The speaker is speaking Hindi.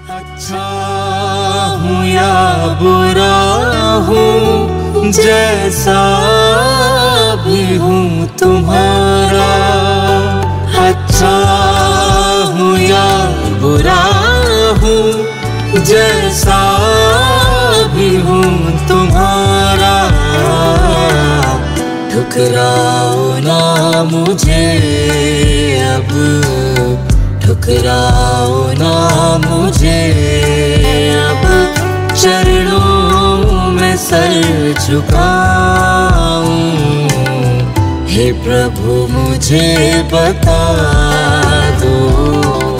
अच्छा हूँ या बुरा हूँ, जैसा भी हूँ तुम्हारा। अच्छा हूँ या बुरा हूँ, जैसा भी हूँ तुम्हारा। ठुकराओ ना मुझे अब, ठुकराओ ना मुझे अब, चरणों में सर झुकाऊं। हे प्रभु मुझे बता दो।